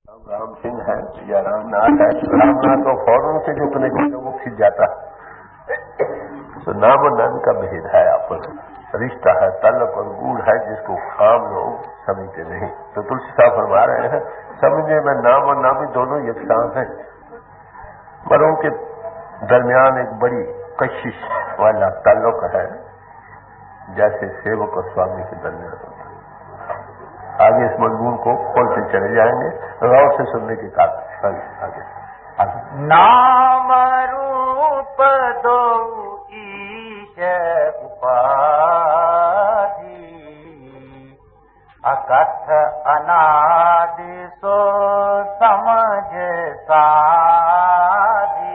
رام سنگھ ہے یا رام ناتھ ہے. رام ناتھ تو فوراً سے جو کنیکشن ہے وہ کھنچ جاتا ہے. تو نام اور نام کا بھید ہے، آپس رشتہ ہے، تعلق اور گوڑ ہے، جس کو عام لوگ سمجھتے نہیں. تو تلسی صاحب فرما رہے ہیں سمجھنے میں نام اور نامی دونوں یکساں ہیں، پر ان کے درمیان ایک بڑی کشش والا تعلق ہے، جیسے سیوک اور سوامی کے درمیان ہوتا ہے. آگے اس مضمون کو کھولتے چلے جائیں گے، غور سے سننے کی آگے نام روپ دو ایش اپادھی اکتھ انادی سو سمجھ سادھی.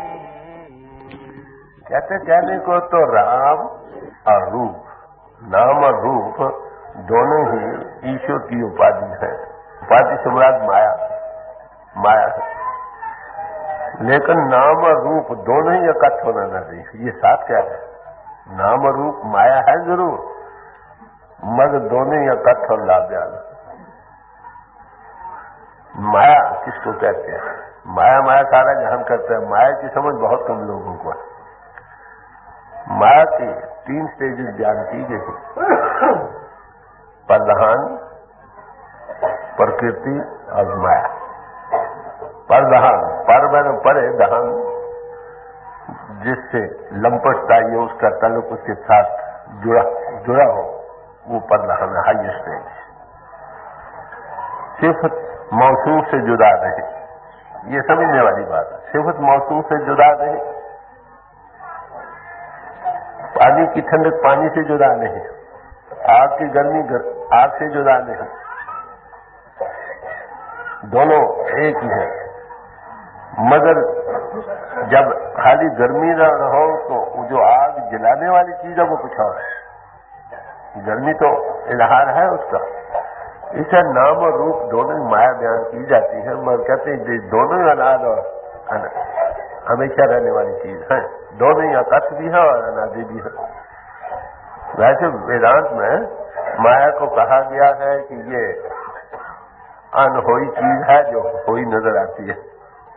کہنے کو تو رام اور روپ، نام اور روپ دونوں ہی ایشور کی اپادھی ہے. اپادھی سے مراد مایا ہے، لیکن نام اور روپ دونوں ہی اکٹھ ہونا نہ چاہیے. یہ ساتھ کیا ہے؟ نام اور روپ مایا ہے ضرور، مگر دونوں ہی اکٹھ اور لابیال. مایا کس کو کہتے ہیں؟ مایا سارا جہان کرتا ہے. مایا کی سمجھ بہت کم لوگوں کو ہے. مایا کی 3 سٹیجز بیان کی گئی: پردھان، پرکرتی اور مایا. پردھان، پر میں پڑے دہان، جس سے لمپٹتا یہ اس کا تعلق اس کے ساتھ جڑا ہو، وہ پردھان ہے، ہائی اسٹیج. صفت موصوف سے جدا نہیں، یہ سمجھنے والی بات ہے. صفت موصوف سے جدا نہیں، پانی کی ٹھنڈک پانی سے جدا نہیں، آگ کی گرمی آگ سے جدا نہیں، دونوں ایک ہی ہیں. مگر جب خالی گرمی نہ ہو تو جو آگ جلانے والی چیز ہے وہ کچھ اور ہے. گرمی تو اظہار ہے اس کا. اسے نام اور روپ دونوں مایا بیان کی جاتی ہے، مگر کہتے ہیں دونوں ہی اناد اور ہمیشہ رہنے والی چیز ہے. دونوں ہی اکتھ بھی ہے اور انادی بھی ہے. ویسے ویدانت میں مایا کو کہا گیا ہے کہ یہ انہوئی چیز ہے جو ہوئی نظر آتی ہے.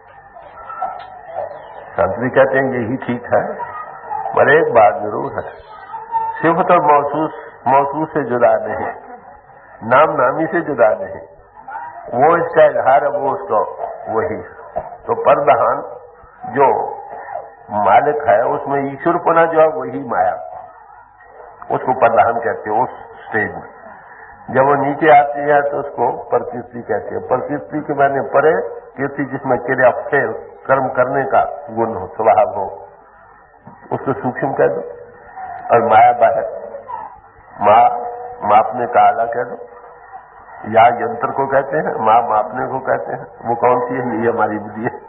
سنت بھی کہتے ہیں یہی ٹھیک ہے، پر ایک بات ضرور ہے، صفت اور موصوف سے جدا نہیں، نام نامی سے جدا نہیں. وہ اس کا اظہار ہے، وہ اس کو وہی. تو پردھان جو مالک ہے اس میں ایشور پنا جو ہے وہی مایا، اس کو پردھان کہتے ہیں. اس سٹیج میں جب وہ نیچے آتی ہے تو اس کو پرکرتی کہتے ہیں. پرکرتی کے معنی پرے کیرتی، جس میں کریا فیل کرم کرنے کا گن ہو، سوبھاو ہو، اس کو سوکشم کہہ دو. اور مایا باہر، ماپنے کا آلہ کہہ دو، یا ینتر کو کہتے ہیں، ماپنے کو کہتے ہیں. وہ کون سی ہے؟ یہ ہماری بدھی ہے،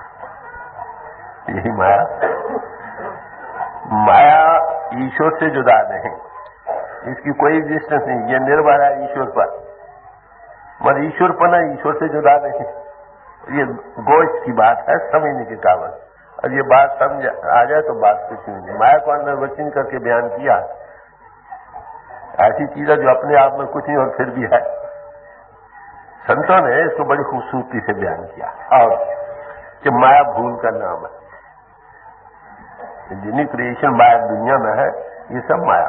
یہی مایا. مایا ایشور سے جدا نہیں، اس کی کوئی ایگزسٹنس نہیں. یہ نربھر ہے ایشور پر، مگر ایشور پنا ایشور سے جدا نہیں. یہ گوشت کی بات ہے، سمجھنے کی کاوت. اور یہ بات سمجھ آ جائے تو بات کچھ نہیں. مایا کو اندر وچن کر کے بیان کیا، ایسی چیز ہے جو اپنے آپ میں کچھ نہیں اور پھر بھی ہے. سنتوں نے اس کو بڑی خوبصورتی سے بیان کیا، اور کہ مایا بھول کا نام ہے. جتنی کریشن مایا دنیا میں ہے یہ سب مایا.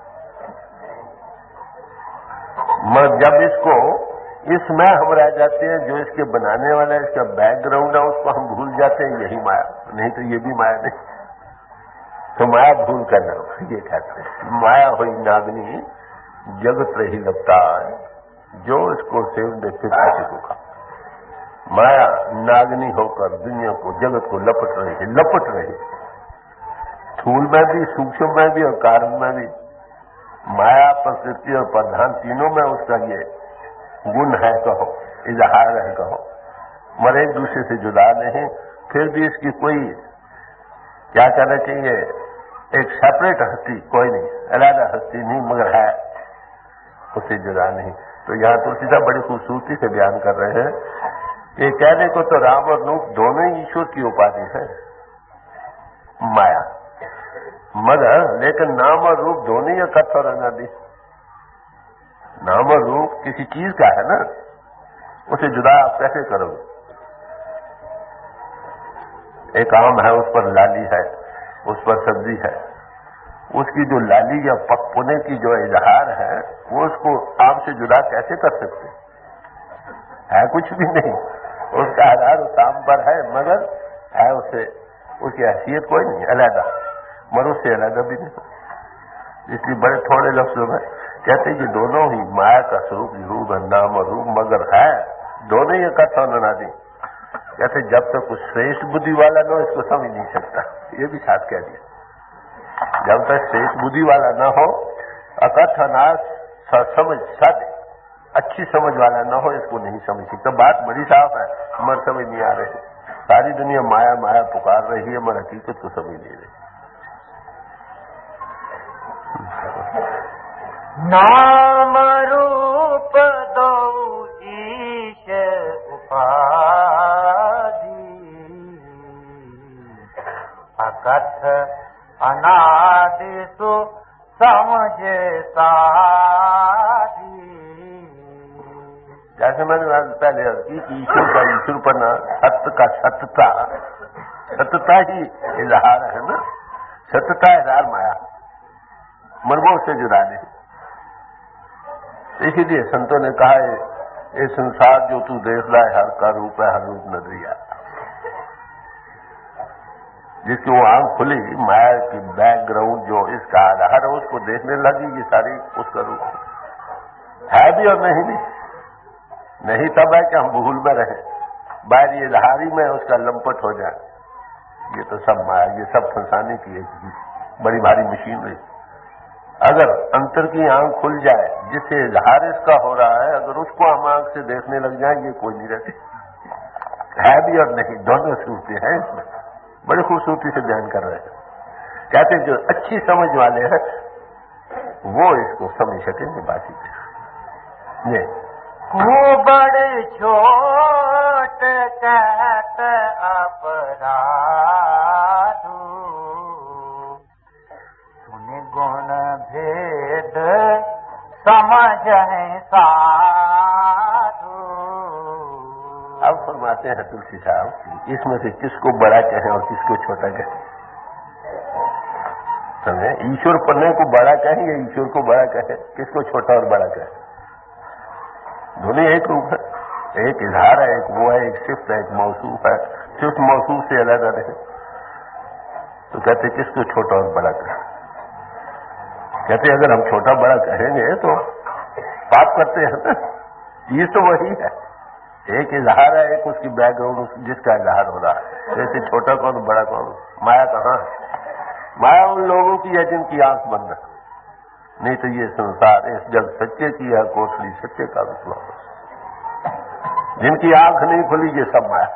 مگر جب اس میں ہم رہ جاتے ہیں، جو اس کے بنانے والا ہے، اس کا بیک گراؤنڈ ہے، اس کو ہم بھول جاتے ہیں، یہی مایا. نہیں تو یہ بھی مایا نہیں. تو مایا بھول کا نام یہ کہتے ہیں. مایا ہوئی ناگنی جگت رہی لگتا ہے، جو اس کو سیو دے پھر کسی کو کھا. مایا ناگنی ہو کر دنیا کو، جگت کو لپٹ رہی. تھول میں بھی، سوکشم میں بھی اور کارن میں بھی. مایا، پرکرتی اور پردھان تینوں میں اس کا یہ گن ہے کہو، اظہار ہے کہو، مگر ایک دوسرے سے جدا نہیں. پھر بھی اس کی کوئی کیا کہنا چاہیے، ایک سیپریٹ ہستی کوئی نہیں، علیحدہ ہستی نہیں، مگر ہے، اس سے جدا نہیں. تو یہاں تلسی صاحب بڑی خوبصورتی سے بیان کر رہے ہیں کہ کہنے کو تو رام اور روپ دونوں ہی ایشور کی اپادھی ہے، مایا، مگر لیکن نام اور روپ دونوں ہی اکٹھ اور انادی. نام اور روپ کسی چیز کا ہے نا، اسے جدا آپ کیسے کرو گے؟ ایک آم ہے، اس پر لالی ہے، اس پر سبزی ہے، اس کی جو لالی یا پکنے کی جو اظہار ہے وہ اس کو آم سے جدا کیسے کر سکتے ہے؟ کچھ بھی نہیں، اس کا اظہار اس آم پر ہے، مگر ہے اسے اس کی حیثیت کوئی نہیں، علیحدہ، مگر اس سے علیحدہ بھی نہیں۔ اس لیے بڑے تھوڑے لفظوں میں کہتے ہیں کہ دونوں ہی مایا کا سوروپ ضرور ہے، نام اور روپ، مگر ہے دونوں ہی اکٹھا ہونا دیں۔ کہتے جب تک کچھ شریشٹھ بدھی والا نہ ہو اس کو سمجھ نہیں سکتا، یہ بھی ساتھ کہہ دیا۔ جب تک شریشٹھ بدھی والا نہ ہو، اکٹھا ناس سمجھ سادے اچھی سمجھ والا نہ ہو، اس کو نہیں سمجھ سکتا۔ بات بڑی صاف ہے مگر سمجھ نہیں آ رہی، ساری دنیا مایا مایا پکار رہی ہے مگر حقیقت کو سمجھ نہیں رہی۔ نام روپ دو ایش اپادی، اکتھ انادی سو سمجھ سادی۔ جیسے میں نے پہلے عرض کی کہ ایشور کا ایشور پنا، ست کا ستتا، ستتا ہی اظہار ہے نا، ستتا اظہار مایا، مرموں سے جدا نہیں۔ اسی لیے سنتوں نے کہا ہے یہ سنسار جو تو دیکھ رہا ہے ہر کا روپ ہے، ہر روپ نظری آتا۔ جس کی وہ آنکھ کھلی، مایا کی بیک گراؤنڈ جو اس کا آدھار ہے اس کو دیکھنے لگی، یہ ساری اس کا روپ ہے بھی اور نہیں بھی۔ نہیں تب ہے کہ ہم بھول میں رہیں، باہر یہ اظہاری میں اس کا لمپٹ ہو جائے۔ یہ تو سب مایا، یہ سب پھنسانے کی ایک بڑی بھاری مشین ہے۔ اگر انتر کی آنکھ کھل جائے جس سے اظہار اس کا ہو رہا ہے، اگر اس کو ہم آنکھ سے دیکھنے لگ جائیں یہ کوئی نہیں رہتی، ہے بھی اور نہیں، دونوں صورتیں ہیں اس میں۔ بڑی خوبصورتی سے بیان کر رہے ہیں، کہتے ہیں جو اچھی سمجھ والے ہیں وہ اس کو سمجھ سکیں گے۔ باقی یہ کو بڑے چھوٹ کہت اپرادھو، سن گن بھید سمجھیں سادھو۔ اب فرماتے ہیں تلسی صاحب اس میں سے کس کو بڑا کہیں اور کس کو چھوٹا کہیں؟ سمجھے؟ ایشور پڑھنے کو بڑا کہیں یا ایشور کو بڑا کہیں؟ کس کو چھوٹا اور بڑا کہیں؟ دونوں ایک روپ ہے، ایک اظہار ہے، ایک وہ ہے، ایک صفت ہے، ایک موصوف ہے۔ صفت موصوف سے علیحدہ رہے تو کہتے کس کو چھوٹا اور بڑا کہیں؟ کہتے اگر ہم چھوٹا بڑا کہیں گے تو پاپ کرتے ہیں نا، یہ تو وہی ہے، ایک اظہار ہے، ایک اس کی بیک گراؤنڈ جس کا اظہار ہو رہا ہے۔ جیسے چھوٹا کون بڑا کون؟ مایا کہاں ہے؟ مایا ان لوگوں کی ہے جن کی آنکھ بند ہے، نہیں تو یہ سنسار اس جگ سچے کی ہے کوٹلی سچے کا وشواس، جن کی آنکھ نہیں کھلی یہ سب مایا۔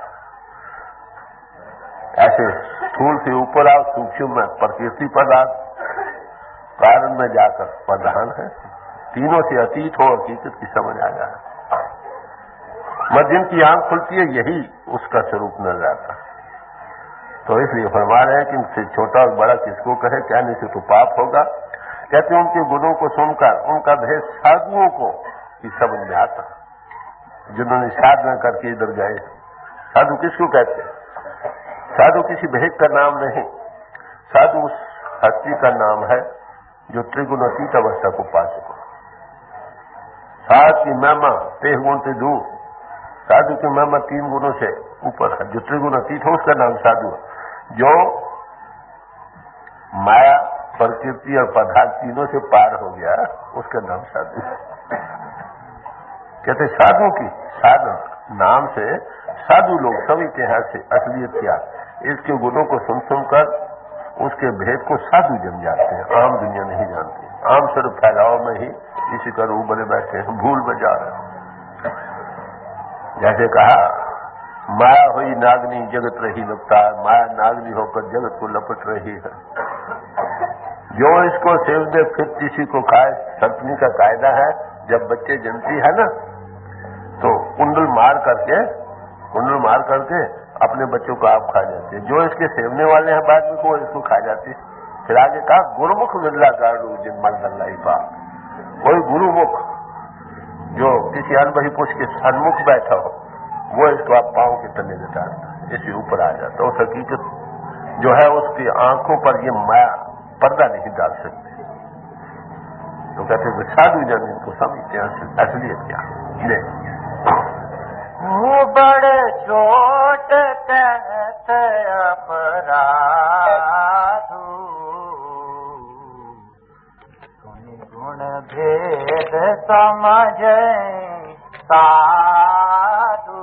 ایسے تھول سے اوپر آؤ، سوکشم میں پرکرتی پدارتھ، کارن میں جا کر پردھان ہے، تینوں سے اتیت ہو، حقیقت کی سمجھ آ جائے۔ مگر جن کی آنکھ کھلتی ہے یہی اس کا سوروپ نظر آتا ہے۔ تو اس لیے فرما رہے ہیں کہ ان سے چھوٹا اور بڑا کس کو کہے، کہنے سے تو پاپ ہوگا۔ کہتے ہیں ان کے گنوں کو سن کر ان کا بھید سادھوؤں کو ہی سمجھ میں آتا، جنہوں نے سادھنا کر کے ادھر گئے۔ سادھو کس کو کہتے ہیں؟ سادھو کسی بھید کا نام نہیں، سادھو اس ہستی کا نام ہے جو ترگناتیت اوستھا کو پا چکا۔ ساتھ کی مہما تہ گن سے دور، سادھو کی مہما 3 گنوں سے اوپر ہے، جو ترگناتیت ہے اس کا نام سادھو ہے۔ جو مایا، پرکرتی اور پدارتھ تینوں سے پار ہو گیا اس کا نام سادھو ہے۔ کہتے سادھو کی سادھو نام سے سادھو لوگ سبھی کے ہاتھ سے اصلیت کیا، اس کے گنوں کو سن سن کر اس کے بھید کو سادھو جن جاتے ہیں، عام دنیا نہیں جانتی۔ عام صرف پھیلاؤ میں ہی اسی کا روح بنے بیٹھے ہیں، بھول میں جا رہے ہیں۔ جیسے کہا مایا ہوئی ناگنی جگت رہی لپٹار، مایا ناگنی ہو کر جگت کو لپٹ رہی ہے، جو اس کو سیو دے پھر کسی کو کھائے۔ سرپنی کا قاعدہ ہے جب بچے جنتی ہے نا تو کنڈل مار کر کے اپنے بچوں کو آپ کھا جاتے ہیں، جو اس کے سیونے والے ہیں بعد میں وہ اس کو کھا جاتے ہیں۔ پھر آگے کہا گرمکھ ملا گاڑو جن مل ڈلائی پاک، کوئی گرو مکھ جو کسی انبہی پوچھ کے سنمکھ بیٹھا ہو وہ اس کو آپ پاؤں کے تلے میں ڈالتا ہے، اسی اوپر آ جاتا ہے۔ اس حقیقت جو ہے اس کی آنکھوں پر یہ مایا پردہ نہیں ڈال سکتے، تو کہتے ہیں سادھو جن ان کو سمجھتے ہیں اصلیت کیا نہیں۔ بڑے چھوٹ کہتے اپرادھو، گن بھید سمجھے سادھو،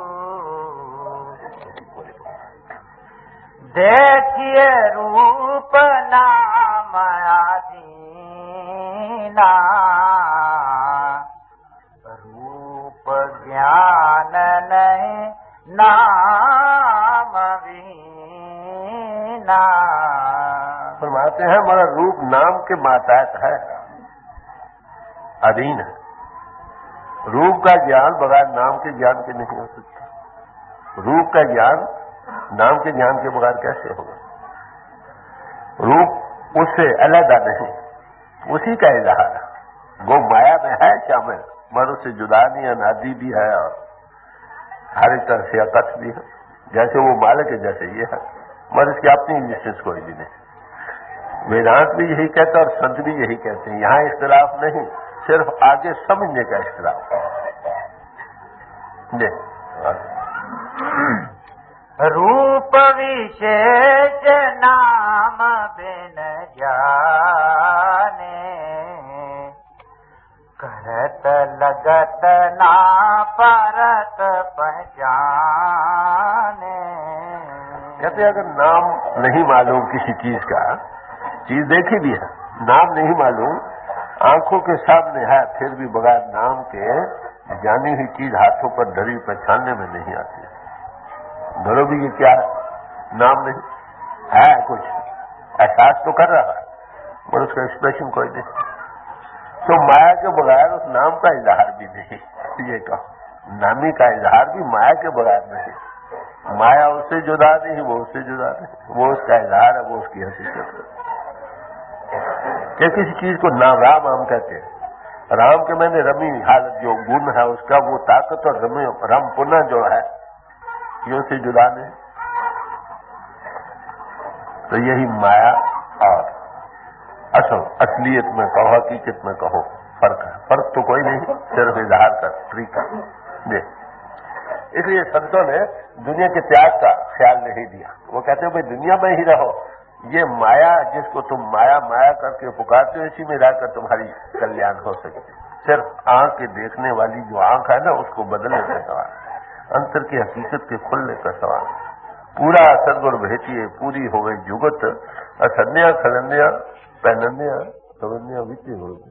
دیکھیے روپ نام آدینا، روپ گیان نہیں نام وینا۔ فرماتے ہیں ہمارا روپ نام کے ماتحت ہے، ادھین ہے۔ روپ کا گیان بغیر نام کے گیان کے نہیں ہو سکتا، روپ کا گیان نام کے گیان کے بغیر کیسے ہوگا؟ روپ اس سے علیحدہ نہیں، اسی کا اظہار ہے، وہ مایا میں ہے شامل، مگر اس سے جدا نہیں، انادی بھی ہے اور ہر ایک طرح سے اکتھ بھی ہے، جیسے وہ مالک ہے جیسے یہ ہے، مگر اس کی اپنی ایگزسٹنس کوئی بھی نہیں۔ ویدانت بھی یہی کہتا ہے اور سنت بھی یہی کہتے ہیں، یہاں اختلاف نہیں، صرف آگے سمجھنے کا اختلاف ہے۔ روپ وشیش نام بن جانے، کرت لگت نا پرت پہچانے۔ کہتے ہیں اگر نام نہیں معلوم کسی چیز کا، چیز دیکھی بھی ہے، نام نہیں معلوم، آنکھوں کے سامنے ہے، پھر بھی بغیر نام کے جانی ہوئی چیز ہاتھوں پر دھری پہچاننے میں نہیں آتی۔ دھرو بھی یہ کیا ہے؟ نام نہیں ہے، کچھ احساس تو کر رہا ہے مگر اس کا ایکسپریشن کوئی نہیں، تو مایا کے بغیر اس نام کا اظہار بھی نہیں۔ یہ کہو نامی کا اظہار بھی مایا کے بغیر نہیں، مایا اس سے جدا نہیں، وہ اس سے جدا نہیں، وہ اس کا اظہار ہے، وہ اس کی حقیقت ہے۔ کہ کسی چیز کو نام رام ہم کہتے ہیں، رام کے میں نے رمی حالت جو گن ہے اس کا، وہ طاقت اور رم پنہ جو ہے یہ اس سے جدا نہیں، تو یہی مایا اور اصلیت میں کہو، حقیقت میں کہو، فرق ہے۔ فرق تو کوئی نہیں، صرف اظہار کا طریقہ جی۔ اس لیے سنتوں نے دنیا کے تیاگ کا خیال نہیں دیا، وہ کہتے ہیں بھائی دنیا میں ہی رہو، یہ مایا جس کو تم مایا مایا کر کے پکارتے ہو، اسی میں رہ کر تمہاری کلیان ہو سکتی، صرف آنکھ کے دیکھنے والی جو آنکھ ہے نا اس کو بدلنے کا سوال ہے، انتر کی حقیقت کے کھلنے کا سوال ہے۔ پورا سدگڑ بھیٹیے پوری ہوئے جگت، اسنیا کھلنیا پہننیا سبنیا وچے ہوئے،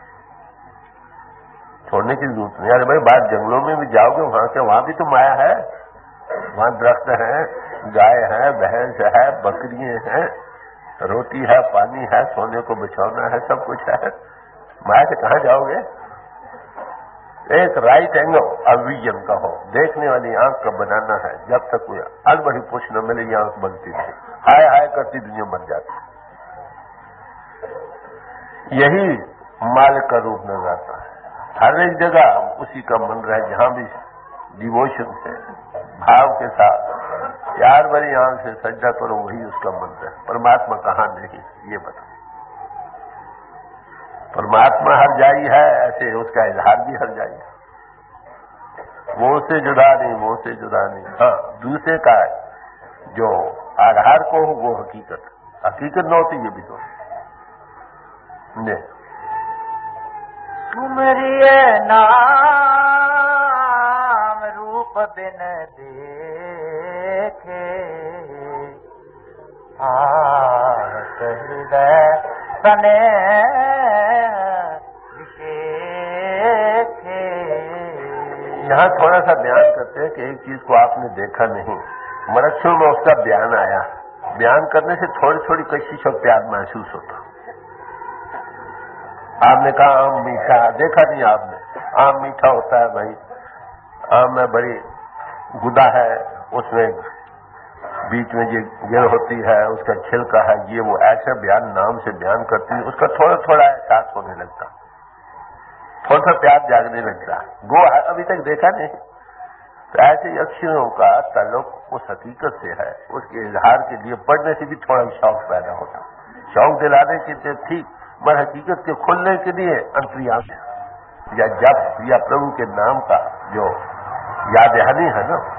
چھوڑنے کی ضرورت نہیں۔ ارے بھائی بعض جنگلوں میں بھی جاؤ گے وہاں سے، وہاں بھی تو مایا ہے، وہاں درخت ہیں، گائے ہے، بھینس ہے، بکریاں ہیں، روٹی ہے، پانی ہے، سونے کو بچھونا ہے، سب کچھ ہے، مایا سے کہاں جاؤ گے؟ ایک رائٹ اینگل اویژن کا ہو، دیکھنے والی آنکھ کا بنانا ہے، جب تک کوئی البڑی پوچھ نہ ملے یہ آنکھ بنتی نہیں، ہائے ہائے کرتی دنیا بن جاتی۔ یہی مالک کا روپ نظر آتا ہے، ہر ایک جگہ اسی کا من رہے، جہاں بھی ڈیووشن سے بھاو کے ساتھ پیار بھری آنکھ سے سجدہ کرو، وہی اس کا من رہے۔ پرماتما کہاں نہیں یہ بتا، پرماتما ہر جائی ہے، ایسے اس کا اظہار بھی ہر جائی ہے، وہ اس سے جدا نہیں، وہ اس سے جدا نہیں۔ ہاں دوسرے کا جو آدھار کو ہو وہ حقیقت نہ ہوتی، یہ بھی تو تمریے نام روپ بن دیکھے، ہردے سنے وشیکھے۔ یہاں تھوڑا سا بیان کرتے ہیں کہ ایک چیز کو آپ نے دیکھا نہیں، مرکشوں میں اس کا بیان آیا، بیان کرنے سے تھوڑی تھوڑی کشش اور پیار محسوس ہوتا۔ آپ نے کہا آم میٹھا، دیکھا نہیں آپ نے، آم میٹھا ہوتا ہے بھائی، آم میں بڑی گدا ہے، اس میں بیچ میں یہ گر ہوتی ہے، اس کا چھلکا ہے، یہ وہ ایسا بیان نام سے بیان کرتی ہے، اس کا تھوڑا تھوڑا احساس ہونے لگتا، تھوڑا سا پیار جاگنے لگتا، گو ابھی تک دیکھا نہیں، تو تو ایسے اکشروں کا تعلق اس حقیقت سے ہے، اس کے اظہار کے لیے پڑھنے سے بھی تھوڑا شوق پیدا ہوتا، شوق دلانے کے لیے ٹھیک، مگر حقیقت کے کھلنے کے لیے انتریام یا جب یا پربھو کے نام کا جو یاد دہانی ہے نا،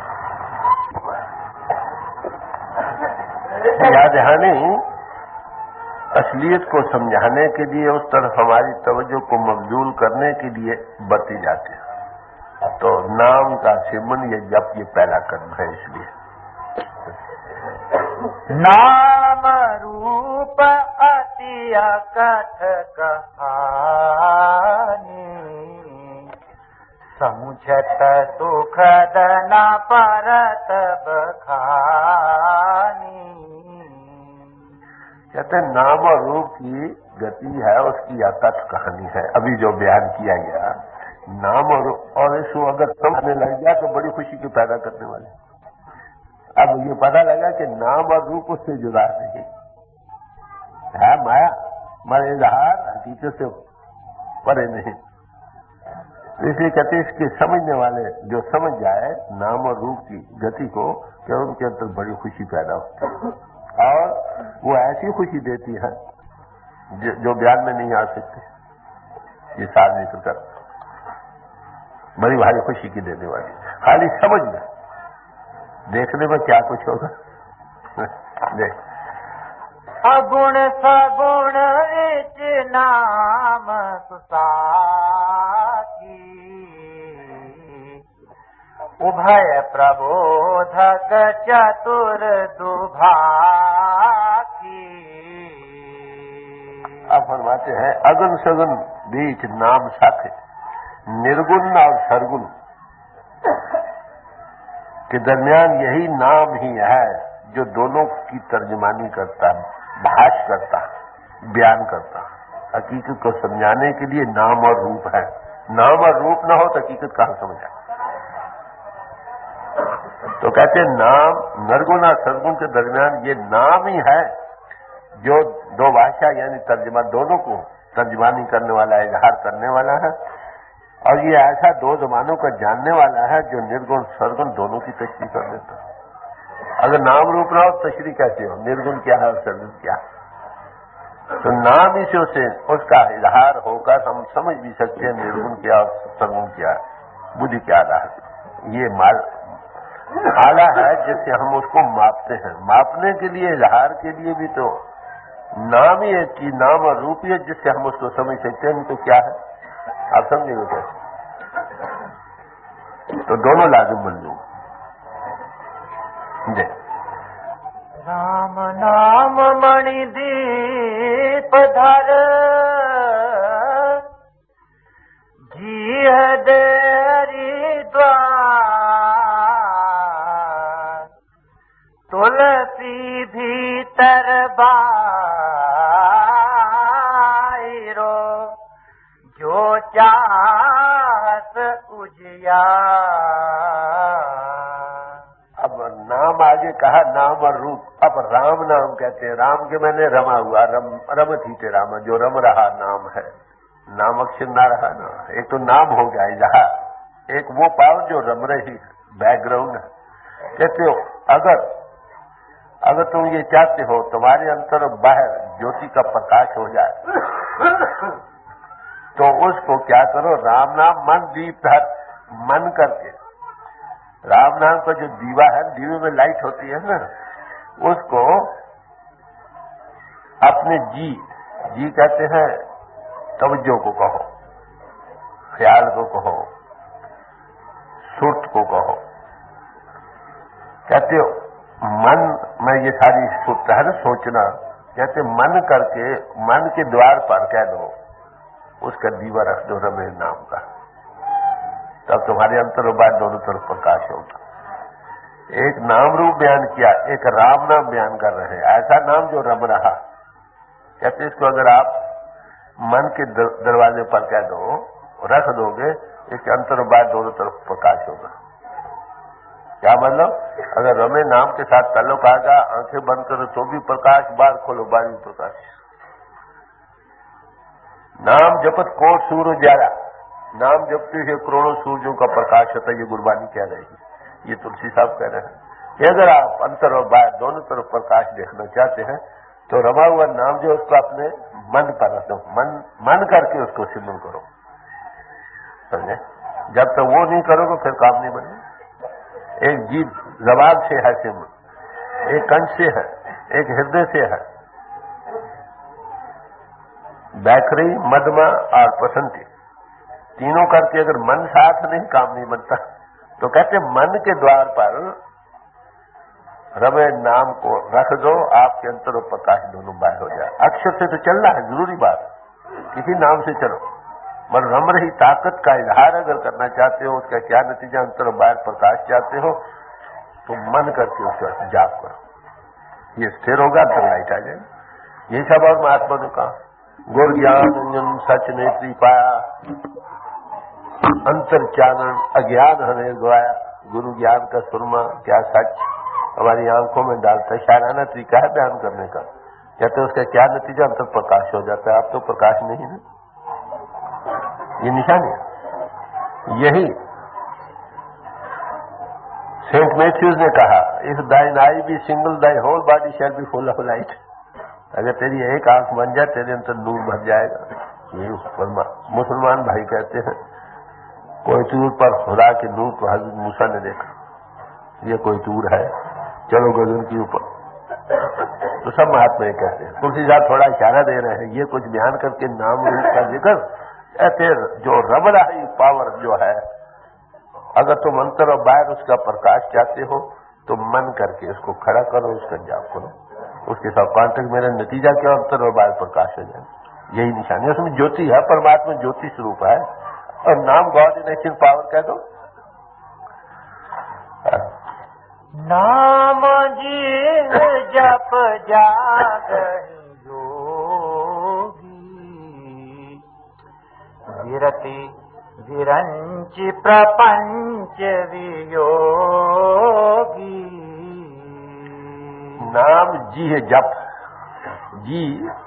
یاد دہانی اصلیت کو سمجھانے کے لیے، اس طرف ہماری توجہ کو مبذول کرنے کے لیے برتی جاتے ہیں۔ تو نام کا سمن یا جپ یہ پہلا قدم ہے، اس لیے نام روپ اتی اکتھ کہانی، سمجھت سکھ دنا پرت بخانی۔ کہتے ہیں نام اور روپ کی گتی ہے، اس کی اکتھ کہانی ہے۔ ابھی جو بیان کیا گیا نام اور اس کو اگر سمجھنے لگ گیا تو بڑی خوشی کو پیدا کرنے والے۔ اب یہ پتہ لگا کہ نام اور روپ اس سے جدا نہیں ہے، مایا ہمارے اظہار حقیقت سے پرے نہیں۔ اس لیے کہتے ہیں اس کے سمجھنے والے جو سمجھ جائے نام اور روپ کی گتی کو، کہ ان کے اندر بڑی خوشی پیدا ہوتی ہے، اور وہ ایسی خوشی دیتی ہے جو بیان میں نہیں آ سکتی۔ یہ ساتھ ذکر کر بڑی بھاری خوشی کی دینے والی، خالی سمجھ میں، دیکھنے میں کیا کچھ ہوگا دیکھ۔ اگن سگن وچ نام سساکی، ابھے پربودھک چتر دبھاکی۔ اب فرماتے ہیں اگن سگن بیچ نام ساکھے، نرگن اور سرگن کے درمیان یہی نام ہی ہے جو دونوں کی ترجمانی کرتا ہے، بھاش کرتا ہے، بیان کرتا ہے۔ حقیقت کو سمجھانے کے لیے نام اور روپ ہے، نام اور روپ نہ ہو تو حقیقت کہاں سمجھا؟ تو کہتے ہیں نام نرگن اور سرگن کے درمیان یہ نام ہی ہے جو دو بھاشا یعنی ترجمہ دونوں کو ترجمانی کرنے والا، اظہار کرنے والا ہے، اور یہ ایسا دو زبانوں کا جاننے والا ہے جو نرگن سرگن دونوں کی تشریح کر دیتا ہے۔ اگر نام روپ نہ ہو تشریح کیسے ہو؟ نرگن کیا ہے اور سرگن کیا ہے؟ تو نام ہی سے اس کا اظہار ہو کر ہم سمجھ بھی سکتے ہیں نرگن کیا اور سرگن کیا ہے، بدھی کیا ہے۔ یہ مال آلہ ہے جس سے ہم اس کو ماپتے ہیں، ماپنے کے لیے اظہار کے لیے بھی تو نام ہی ایک چیز، نام اور روپ ہی ہے جس سے ہم اس کو سمجھ سکتے ہیں، تو کیا ہے آپ سمجھیں گے کیسے؟ تو دونوں لازم ملزوم جی۔ رام نام منی دیپ دھر، جی دے ہریدوار، تلسی بھیتر بائرو، جو چاہت اجیار۔ اب نام آگے کہا نام اور روپ، اب رام نام کہتے ہیں، رام کے میں نے رما ہوا، رمت ہی تے رام، جو رم رہا نام ہے، نام اکشر نہ رہا نا، ایک تو نام ہو گیا اظہار، ایک وہ پاؤ جو رم رہی بیک گراؤنڈ ہے۔ کہتے ہو اگر تم یہ چاہتے ہو تمہارے اندر اور باہر جوتی کا پرکاش ہو جائے تو اس کو کیا کرو، رام نام من دیپ دھر، من کر کے رام نام کا جو دیوا ہے، دیوے میں لائٹ ہوتی ہے نا، اس کو اپنے جی کہتے ہیں توجہ کو کہو، خیال کو کہو، سرت کو کہو، کہتے ہو من میں یہ ساری سرت ہے نا سوچنا، کہتے من کر کے من کے دوار پر کہہ دو، اس کا دیوا رکھ دو رم نام کا، تب تمہارے انتر و باہر دونوں طرف پرکاش ہوگا۔ ایک نام روپ بیان کیا، ایک رام نام بیان کر رہے ہیں، ایسا نام جو رم رہا، کہتے اس کو اگر آپ من کے دروازے پر کہہ دو، رکھ دو گے، اس کے انتر و باہر دونوں طرف پرکاش ہوگا۔ کیا مطلب؟ اگر رمے نام کے ساتھ تعلق آ گا، آنکھیں بند کرو تو بھی پرکاش، باہر کھولو باہر بھی پرکاش۔ نام جپت کو سورج جارا، نام جپتے ہوئے کروڑوں سورجوں کا پرکاش ہوتا ہے، یہ گربانی کہہ رہی ہے۔ یہ تلسی صاحب کہہ رہے ہیں کہ اگر آپ انتر اور باہر دونوں طرف پرکاش دیکھنا چاہتے ہیں تو رما ہوا نام جو اس کو اپنے من پر رکھو، من کر کے اس کو سمن کرو، سمجھے؟ جب تک وہ نہیں کرو گے پھر کام نہیں بنے۔ ایک جیب زبان سے ہے سمن، ایک کنج سے ہے، ایک ہردے سے ہے، بیکری مدما اور پسندی تینوں کر کے اگر من ساتھ نہیں کام نہیں بنتا۔ تو کہتے من کے دوار پر رمے نام کو رکھ دو، آپ کے انتر و پرکاش دونوں باہر ہو جائے۔ اکشر سے تو چلنا ہے، ضروری بات، کسی نام سے چلو، مگر رم رہی طاقت کا اظہار اگر کرنا چاہتے ہو، اس کا کیا نتیجہ انتر و باہر پرکاش چاہتے ہو تو من کر کے اس کا جاپ کرو، یہ استھر ہوگا، اندر لائٹ آ جائے۔ یہ سب اور مہاتما نے کہا گر گیان انجن سچ نیتری پایا، انتر چانن اگیان ہمیں گوایا۔ گرو گیان کا سرما کیا سچ ہماری آنکھوں میں ڈالتا ہے، شاعرانہ طریقہ ہے بیان کرنے کا۔ کہتے ہیں اس کا کیا نتیجہ انتر پرکاش ہو جاتا ہے۔ آپ تو پرکاش نہیں نا، یہ نشانی ہے۔ یہی سینٹ میتھیوز نے کہا if thine eye be single thy whole body shall be full of light۔ اگر تیری ایک آنکھ بن جائے تیرے اندر نور بھر جائے گا۔ یہ مسلمان بھائی کہتے ہیں کوئی طور پر خدا کے نور کو حضرت موسیٰ نے دیکھا، یہ کوئی طور ہے، چلو گگن کے اوپر۔ تو سب مہاتما یہ کہتے ہیں، تلسی صاحب تھوڑا اشارہ دے رہے ہیں، یہ کچھ بیان کر کے نام روپ کا ذکر ایسے جو رب رہی پاور جو ہے، اگر تم انتر اور باہر اس کا پرکاش چاہتے ہو تو من کر کے اس کو کھڑا کرو، اس کا جاپ کرو، اس کے ساتھ کانٹیکٹ میرا نتیجہ کیا انتر اور باہر پرکاش ہو جائے۔ یہی نشانی ہے، اس میں جوتی ہے، پرماتما جوتی سوروپ ہے، اور نام گاڈ ان ایکشن پاور کہہ دو۔ نام جی جپ جاگن یوگی، विरति विरंच प्रपंच वियोगी। नाम जी है जप, जी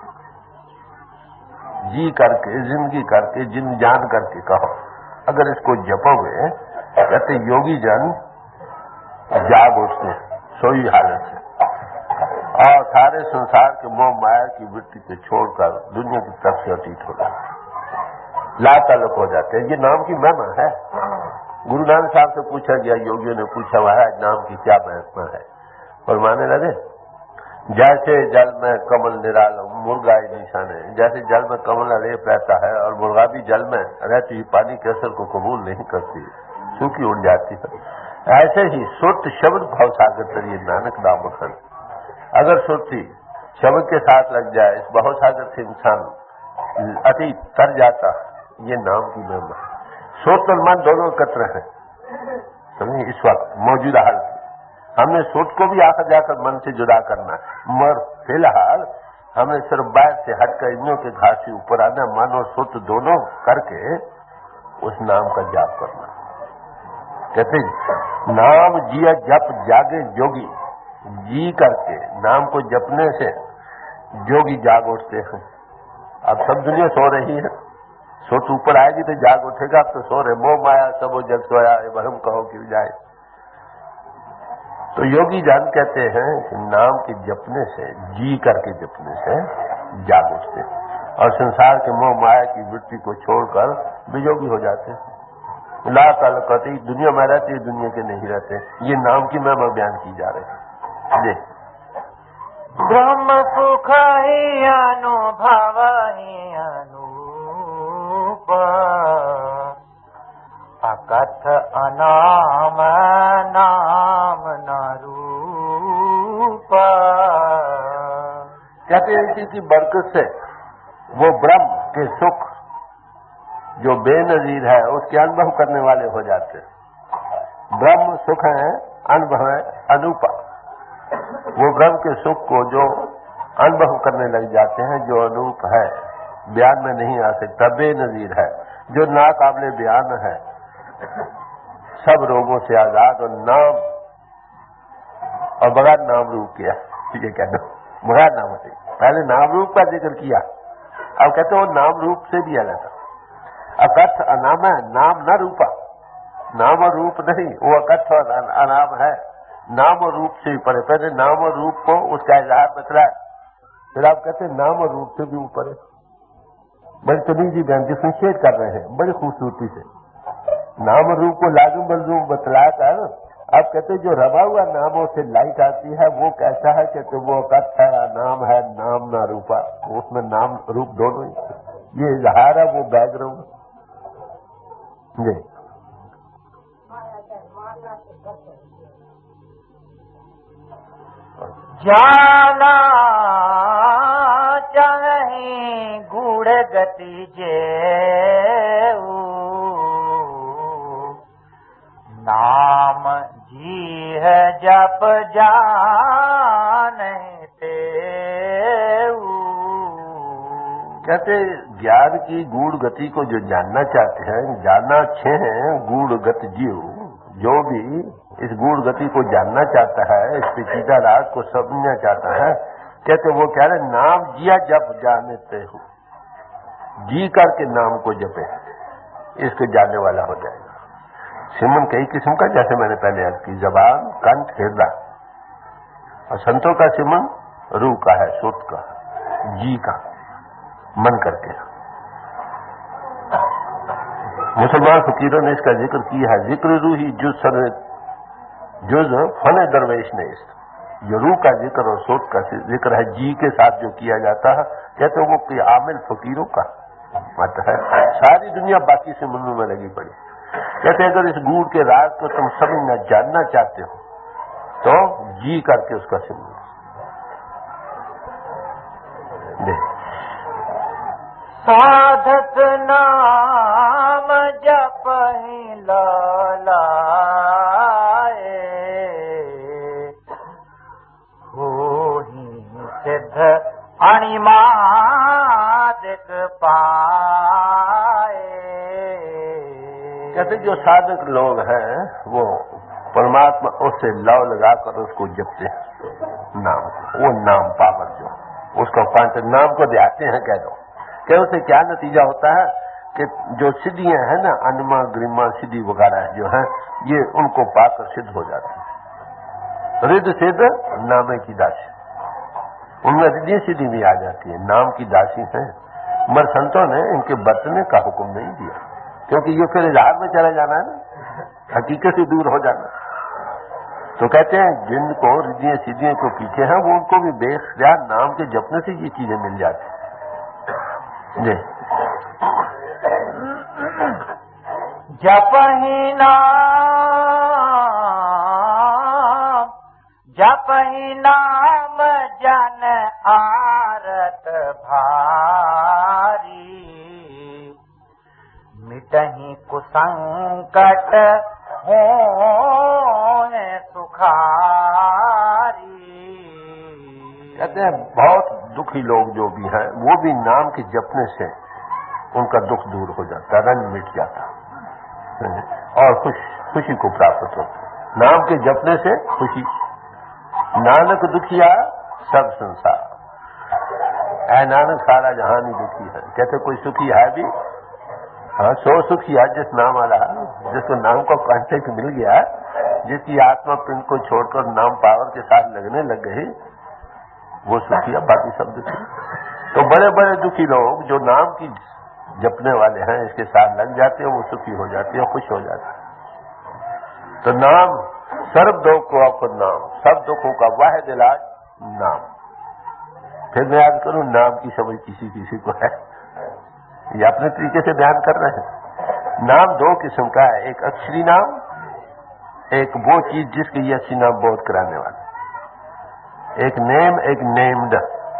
जी करके जिंदगी करके जिन जान करके कहो, अगर इसको जपोगे कहते योगी जन जाग उठते सोई हालत से और सारे संसार के मोह माया की वृत्ति को छोड़कर दुनिया की तरफ से अतीत हो जाते, लाताल्लुक हो जाते हैं। ये नाम की महिमा है। गुरु नानक साहब से पूछा गया, योगियों ने पूछा महाराज नाम की क्या महिमा है? फरमाने लगे जैसे जल में कमल निराला मुर्गा निशान है, जैसे जल में कमल रेप रहता है और मुर्गा भी जल में रहती हुई पानी के असर को कबूल नहीं करती, सूखी उड़ जाती है, ऐसे ही सुरत शब्द भवसागर तरिए नानक नाम खंड। अगर सुरती शब्द के साथ लग जाए इस भवसागर से इंसान अति तर जाता, ये नाम की महिमा। सुरत और मन दोनों एकत्र हैं, समझिए इस वक्त मौजूदा हाल हमने सुरत को भी आकर जाकर मन से जुदा करना है, मगर फिलहाल हमें सिर्फ बाहर से हटकर इंद्रियों के घाट से ऊपर आना, मन और सुरत दोनों करके उस नाम का जाप करना। कहते नाम जिया जप जागे जोगी, जी करके नाम को जपने से जोगी जाग उठते हैं। अब सब दुनिया सो रही है, सुरत ऊपर आएगी तो जाग उठेगा, अब तो सो रहे, मोह माया सब जग सोया भरम कहो कि जाए। तो योगी जान कहते हैं कि नाम के जपने से, जी करके जपने से जाग उठते हैं और संसार के मोह माया की वृत्ति को छोड़कर वियोगी हो जाते हैं। ला ताल्लुकाती दुनिया में रहते दुनिया के नहीं रहते। ये नाम की महिमा बयान की जा रही है। ब्रह्म सुख ही अनुभव ही अनूप, अकथ अनाम नाम न रूप। कहते हैं इसी की बरकत से वो ब्रह्म के सुख जो बेनजीर है उसके अनुभव करने वाले हो जाते हैं। ब्रह्म सुख है, अनुभव है अनूपा। वो ब्रह्म के सुख को जो अनुभव करने लग जाते हैं, जो अनूप है, बयान में नहीं आ सकता, बेनजीर है, जो नाकाबिले बयान है, सब रोगों से आजाद और नाम और बगैर नाम रूप किया, ये कह दो बगैर नाम से। पहले नाम रूप का जिक्र किया, अब कहते वो नाम रूप से भी अलग है। अकथ अनाम है, नाम न रूपा, नाम और रूप नहीं, वो अकथ और अनाम है। नाम और रूप से ही परे, पहले नाम और रूप को उसका इजहार बतलाया, फिर आप कहते हैं नाम और रूप से भी ऊपर है। बड़ी तमीजी बयान डिफ्रेंशिएट कर रहे हैं बड़ी खूबसूरती से। नाम और रूप को लाजुम बलजूम बतला कर आप कहते जो रवा हुआ नामों से लाइट आती है वो कैसा है, कहते वो अकथ है, नाम है, नाम ना रूपा, उसमें नाम रूप दोनों ही। ये इजहार है, वो बैकग्राउंड जी। जाना चाहे गूढ़ गति जेऊ, नाम जी है जप जानते। कहते ज्ञान की गूढ़ गति को जो जानना चाहते हैं, जानना अच्छे हैं, गूढ़ गति जीव, जो भी इस गूढ़ गति को जानना चाहता है, इस पेचीदा राज को समझना चाहता है, कहते वो कह रहे नाम जिया जप जानते हो, जी करके नाम को जपे, इसको जानने वाला हो जाएगा। सिमरन कई किस्म का, जैसे मैंने पहले अर्ज की, जबान, कंठ, हृदय, और संतों का सिमरन रूह का है, सुत का, जी का, मन करके। मुसलमान फकीरों ने इसका जिक्र किया है, जिक्र रूही जुज फन दरवेश ने, जो रूह का जिक्र और सोच का जिक्र है, जी के साथ जो किया जाता है, कहते वो कोई आमिल फकीरों का मत है। सारी दुनिया बाकी से मुन्नों में लगी पड़ी। कहते अगर इस गूढ़ के राज को तुम समझना जानना चाहते हो तो जी करके उसका सिमरन दे। साधक नाम जप ही लाए, हो ही सिद्ध अणिमादिक पाए। कहते जो साधक लोग हैं वो परमात्मा उससे लव लगाकर उसको जपते हैं नाम को, वो नाम पावर जो उसको पांच नाम को देते हैं, कह दो कि उससे क्या नतीजा होता है कि जो सिद्धियां हैं ना, अनमा गरिमा सिद्धि वगैरह जो है, ये उनको पाकर सिद्ध हो जाती है। रिद्ध सिद्ध नामे की दासी, उनमें रिद्धि सिद्धि भी आ जाती है, नाम की दासी है। मगर संतों ने इनके बरतने का हुक्म नहीं दिया, क्योंकि ये फिर इजहार में चला जाना है ना, हकीकत से दूर हो जाना। तो कहते हैं जिनको रिद्धियां सिद्धियों को पीछे हैं वो उनको भी बेख्तियार नाम के जपने से ये चीजें मिल जाती जी। जप ही नाम जन आरत भारी, मिटहि कुसंकट हो सुखारी। कहते हैं बहुत दुखी लोग जो भी हैं वो भी नाम के जपने से उनका दुख दूर हो जाता है, रंग मिट जाता है और खुशी को प्राप्त होता है। नाम के जपने से खुशी। नानक दुखिया सब संसार, ऐ नानक सारा जहान ही दुखी है। कहते कोई सुखी है भी, हाँ, सो सुखी है जिस नाम वाला, जिसको नाम का कांटेक्ट मिल गया, जिसकी आत्मा पिंड को छोड़कर नाम पावर के साथ लगने लग गई, वो सुखी है, बाकी सब दुखी। तो बड़े बड़े दुखी लोग जो नाम की जपने वाले हैं, इसके साथ लग जाते हैं, वो सुखी हो जाते हैं, खुश हो जाते हैं। तो नाम सर्व दुख को आपको नाम, सब दुखों का वाहिद इलाज नाम। फिर मैं याद करूं, नाम की समझ किसी किसी को है, ये अपने तरीके से बयान कर रहे हैं। नाम दो किस्म का है, एक अक्षरी नाम, एक वो चीज जिसके ये अच्छी नाम बोध कराने वाला, एक नेम, एक नेम्ड,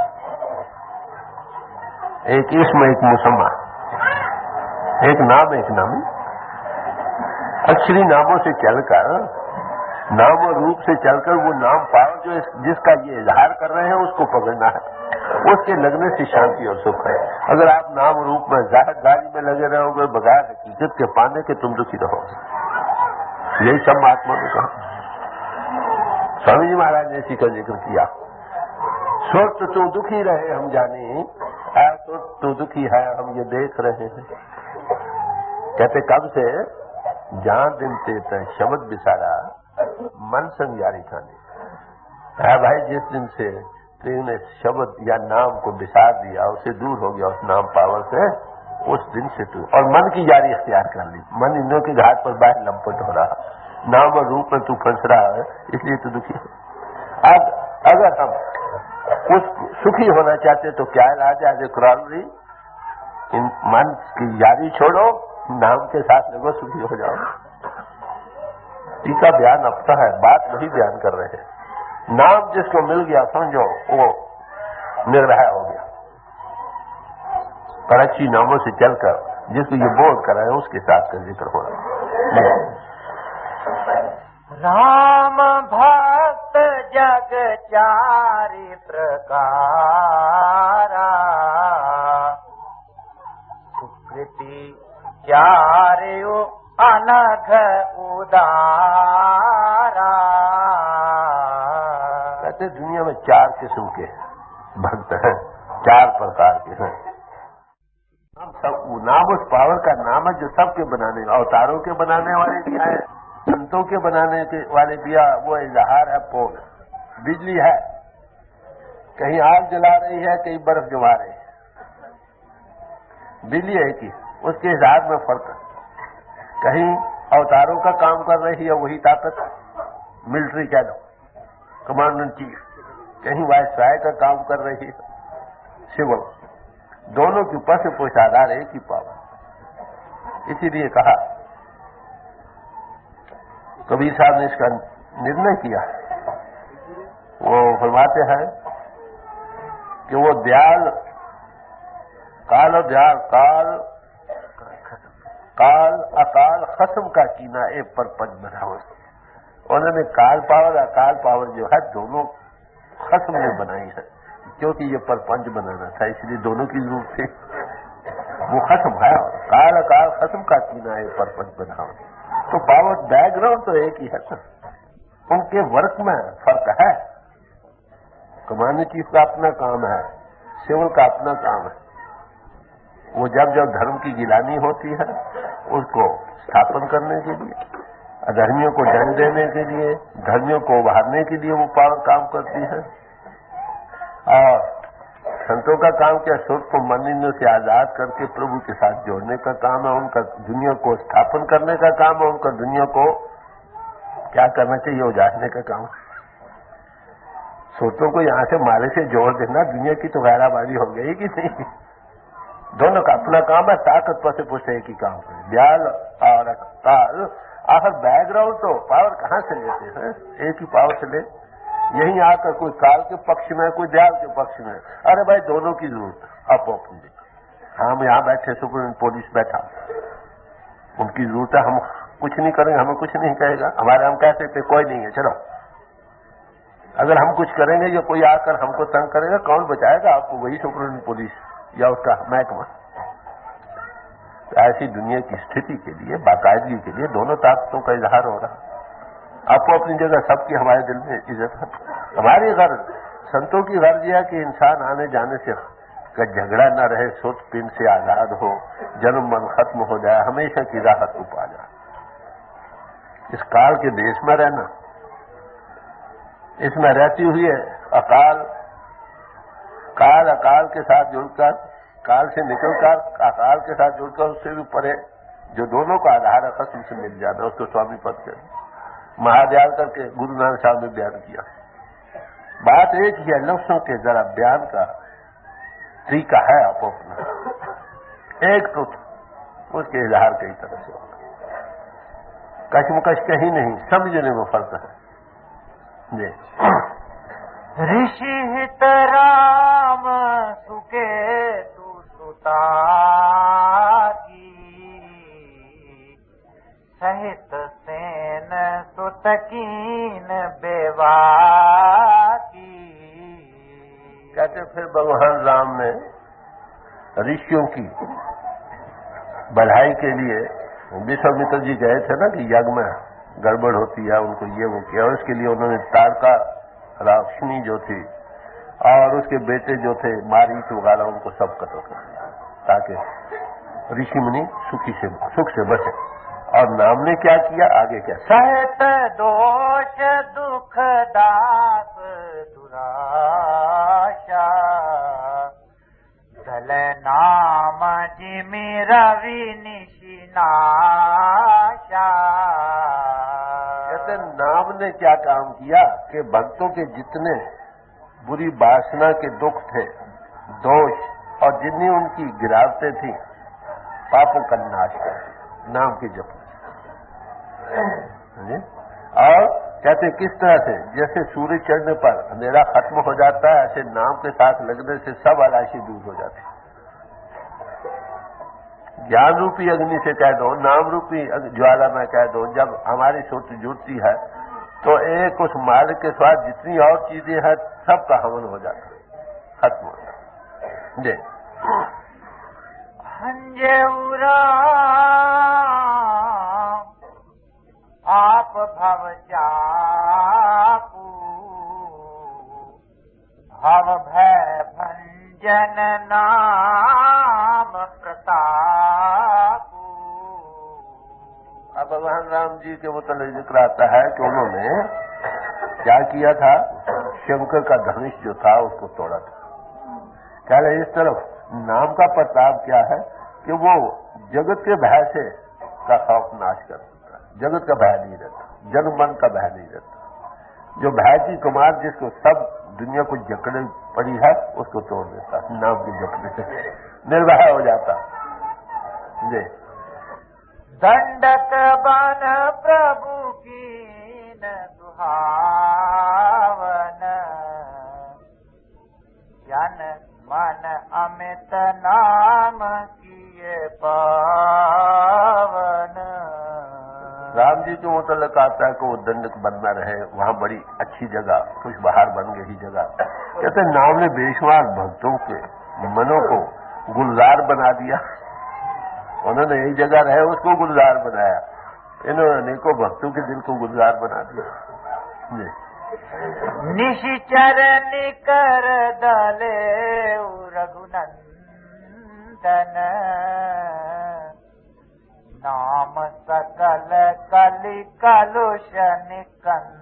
एक इसम, एक मुसम्मा, एक नाम, एक नामी। अक्षरी नामों से चलकर, नाम और रूप से चलकर वो नाम पाओ जो जिसका ये इजहार कर रहे हैं उसको पकड़ना है, उसके लगने से शांति और सुख है। अगर आप नाम रूप में जाहिरदारी में लगे रहोगे बगैर हकीकत के पाने के, तुम दुखी रहोगे। यही सब महात्मा ने कहा। स्वामी जी महाराज ने इसी का जिक्र किया। स्वस्थ तू दुखी रहे हम जाने, तू दुखी है हम ये देख रहे हैं। कहते कब से جہاں دن تے شبد بسارا من سنگ یاری کھانے ہے بھائی. جس دن سے تو نے شبد یا نام کو بسار دیا, اسے دور ہو گیا اس نام پاور سے, اس دن سے تو اور من کی یاری اختیار کر لی. من انوں کے گھاٹ پر باہر لمپٹ ہو رہا, نام اور روپ میں تو پھنس رہا ہے, اس لیے تو دکھی ہے. اگر ہم اس سکھی ہونا چاہتے تو کیا علاج ہے؟ قرآن بھی من کی یاری چھوڑو, نام کے ساتھ لگو, سکھی ہو جاؤ. ٹیکا بیان اپنا ہے, بات نہیں بیان کر رہے ہیں. نام جس کو مل گیا سمجھو وہ نگرہ ہو گیا. کراچی ناموں سے چل کر جس کو یہ بول کر ہے اس کے ساتھ کا ذکر ہو رہا ہے. رام بھکت جگ چاری پرکارا سکرتی چاریو انگھ ادارا. کہتے دنیا میں 4 قسم کے بھکت ہیں, 4 پرکار کے ہیں. ہم سب نام اس پاور کا نام ہے جو سب کے بنانے, اوتاروں کے بنانے والے بھی ہیں, سنتوں کے بنانے کے والے بھی ہیں. وہ اظہار ہے پول, بجلی ہے, کہیں آگ جلا رہی ہے, کہیں برف جما رہی ہے. بجلی ہے کہ اس کے اظہار میں فرق ہے. کہیں اوتاروں کا کام کر رہی ہے وہی طاقت, ملٹری کہہ دو, کمانڈر ان چیف. کہیں وائس رائے کا کام کر رہی ہے, سول. دونوں کے اوپر سے پوچھادار ایک ہی پاور. اسی لیے کہا کبیر صاحب نے اس کا نرنے کیا. وہ فرماتے ہیں کہ وہ دیال کال اور دیال کال اکال خصم کا کینا ایک پر پنج بنا ہوا. انہوں نے کال پاور اکال پاور جو ہے دونوں خصم نے بنائی ہے, کیونکہ یہ پر پنج بنانا تھا, اس لیے دونوں کی ضرورت تھی. وہ خصم ہے, کال اکال خصم کا کینا ایک پر پنج بنا ہوا. تو پاور بیک گراؤنڈ تو ایک ہی ہے سر, ان کے ورک میں فرق ہے. کمانڈر چیف کا اپنا کام ہے, سول کا اپنا کام ہے. وہ جب دھرم کی گیلانی ہوتی ہے اس کو استھاپن کرنے کے لیے, ادھرمیوں کو ڈنڈ دینے کے لیے, دھرمیوں کو ابھارنے کے لیے وہ پاور کام کرتی ہے. اور سنتوں کا کام کیا, سوچ کو منینوں سے آزاد کر کے پربھو کے ساتھ جوڑنے کا کام ہے. ان کا دنیا کو استھاپن کرنے کا کام ہے. ان کا دنیا کو کیا کرنا چاہیے اجاڑنے کا کام ہے. سوچوں کو یہاں سے مارے سے جوڑ دینا, دنیا کی تو غیر آبادی ہو گئی کہ نہیں. دونوں کا اپنا کام ہے, طاقت پر سے پوچھتے ایک ہی کام کریں. بیال اور کال, آخر بیک گراؤنڈ تو پاور کہاں سے لیتے ہیں؟ ایک ہی پاور سے لے. یہیں آ کر کوئی کال کے پکش میں, کوئی دیال کے پکش میں. ارے بھائی دونوں کی ضرورت ہے. آپ اپنی ہم یہاں بیٹھے سپریم پولیس بیٹھا, ان کی ضرورت ہے. ہم کچھ نہیں کریں گے, ہمیں کچھ نہیں کہے گا. ہمارے ہم کہتے تھے کوئی نہیں ہے چلو. اگر ہم کچھ کریں گے یا کوئی آ کر ہم کو تنگ کرے گا, کون بچائے گا آپ کو؟ وہی سپریم پولیس یا اس کا محکمہ. ایسی دنیا کی استھتی کے لیے, باقاعدگی کے لیے دونوں طاقتوں کا اظہار ہو رہا. آپ کو اپنی جگہ سب کی ہمارے دل میں عزت ہے. ہماری غرض, سنتوں کی غرض یہ ہے کہ انسان آنے جانے سے کا جھگڑا نہ رہے, سوچ پن سے آزاد ہو, جنم من ختم ہو جائے, ہمیشہ کی راحت کو پا جائے. اس کال کے دیش میں رہنا, اس میں رہتی ہوئی ہے اکال, کال اکال کے ساتھ جڑ کر, کال سے نکل کر اکال کے ساتھ جڑ کر اس سے بھی پرے جو دونوں کا آدھار ہے قسم سے مل جانا, اس کو سوامی پد کر مہادیال کر کے گرو نانک صاحب نے بیان کیا. بات ایک ہی ہے, لفظوں کے ذرا بیان کا طریقہ ہے آپ اپنا. ایک تو اس کے اظہار کئی طرح سے ہوگا, کشمکش کہیں نہیں, سمجھنے میں فرق ہے. جی ऋषि हित राम सुके तु सुता की सहित सेन सुत कीन बेवा की. کہتے پھر بھگوان رام نے رشیوں کی بڑھائی کے لیے, وشوامتر جی گئے تھے نا کہ یگ میں گڑبڑ ہوتی ہے, ان کو یہ وہ کیا, اور اس کے لیے انہوں نے تارکا راکشنی جو تھی اور اس کے بیٹے جو تھے ماریچ وغیرہ, ان کو سب قتل کر دیا تاکہ رشی منی سکھ سے بچے. اور نام نے کیا کیا آگے کیا؟ सहत दोष दुख दास दुराशा दल नाम जिमि रवि निशिनाशा। कहते नाम ने क्या काम किया कि भक्तों के जितने बुरी वासना के दुख थे, दोष और जितनी उनकी गिरावटें थी, पापों का नाश कर नाम के जप। और कहते किस तरह से, जैसे सूर्य चढ़ने पर अंधेरा खत्म हो जाता है, ऐसे नाम के साथ लगने से सब आलाशी दूर हो जाती है। ज्ञान रूपी अग्नि से कह दो, नाम रूपी ज्वाला में कह दो, जब हमारी सोच जुड़ती है तो एक उस मार्ग के साथ जितनी और चीजें हैं सबका हवन हो जाता है, खत्म हो जाता है। जी हंजेउरा आप भव जापू भव भय भंजन नाम प्रतापू। अब भगवान राम जी के मतलब जिक्र आता है कि उन्होंने क्या किया था, शंकर का धनुष जो था उसको तोड़ा था। कह रहे इस तरफ नाम का प्रताप क्या है कि वो जगत के भय से का खौफ नाश कर देता है, जगत का भय नहीं रहता, जन मन का भय नहीं रहता। जो भय की कुमार जिसको सब दुनिया को जकड़े पड़ी है उसको तोड़ देता, नाम की जकड़े से निर्भय हो जाता। जी दंडक बन प्रभु कीन सुहावन जन मन अमित नाम किए पावन। राम जी के मुतल्लिक आता है कि वो दंडक बनना रहे, वहां बड़ी अच्छी जगह कुछ बाहर बन गई जगह। कहते नाम ने बेशुमार भक्तों के मनों को गुलजार बना दिया। उन्होंने यही जगह रहे उसको गुलजार बनाया, इन्होंने अनेकों भक्तों के दिल को गुलजार बना दिया। निशिचर निकर दले रघुनंदन नाम सकल कलि कलुष निकंदन।